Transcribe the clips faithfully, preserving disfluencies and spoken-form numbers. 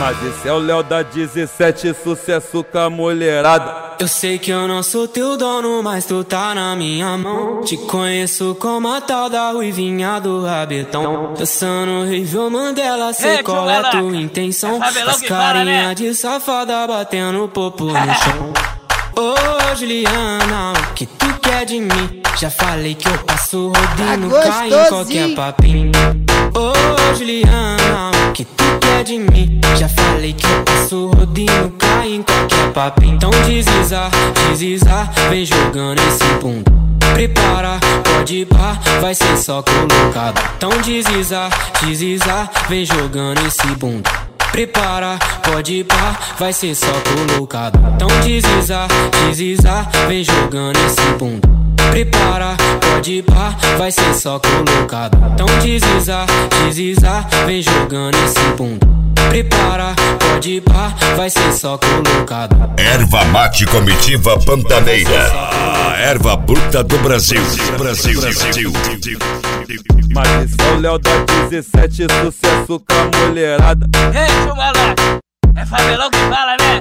Mas esse é o Léo da dezessete, sucesso com a mulherada. Eu sei que eu não sou teu dono, mas tu tá na minha mão. Te conheço como a tal da ruivinha do rabetão. Dançando horrível Mandela, sei qual é tua intenção. As carinha né? de safada batendo popo no chão. Ô oh, Juliana, o que tu quer de mim? Já falei que eu passo rodinho, tá cai em qualquer papinho. Ô oh, Juliana, o que tu quer de mim? Já falei que eu passo rodinho, cai em qualquer papinho. Então desliza, desliza, vem jogando esse bunda. Prepara, pode ir pá, vai ser só colocado. Então desliza, desliza, vem jogando esse bunda. Prepara, pode ir pá, vai ser só colocado. Então desliza, desliza, vem jogando esse bunda. Prepara, pode ir pá, vai ser só colocado. Então desliza, desliza, vem jogando esse bunda. Prepara, pode ir pá, vai ser só colocado. Erva mate comitiva Pantaneira, a erva bruta do Brasil. Brasil, Brasil. Mas esse é o Léo da dezessete, sucesso com a mulherada. Ei, chumalá, é favelão que fala, né?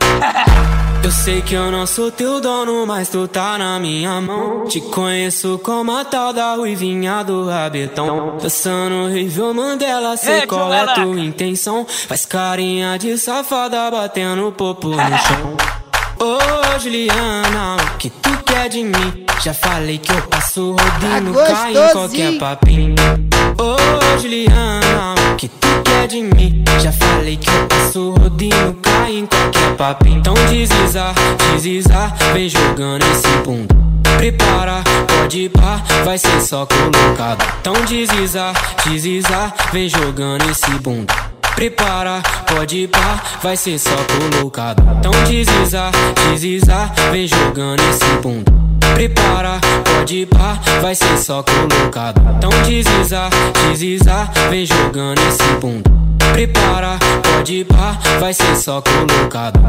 Eu sei que eu não sou teu dono, mas tu tá na minha mão. Te conheço como a tal da ruivinha do rabetão. Dançando horrível Mandela, sei Ei, qual é tua intenção. Faz carinha de safada batendo popo no chão. Ô oh, Juliana, o que tu quer de mim? Já falei que eu passo rodinho, tá cai em qualquer papinho. Ô oh, Juliana, o que tu quer de mim? Já falei que eu passo rodinho, cai em qualquer papinho. Então desliza, desliza, vem jogando esse bunda. Prepara, pode ir pá, vai ser só colocado. Então desliza, desliza, vem jogando esse bunda. Prepara, pode ir pá, vai ser só colocado. Então desliza, desliza, vem jogando esse bunda. Prepara, pode ir pá, vai ser só colocado. Então desliza, desliza, vem jogando esse bunda. Prepara, pode ir pá, vai ser só colocado.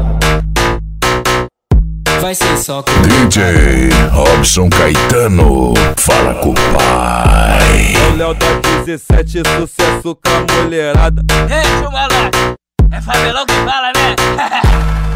Vai ser só colocado. D J Robson Caetano, fala com o pai. É o Léo da dezessete, sucesso com a mulherada. Ei, chumalá, é favelão que fala, né?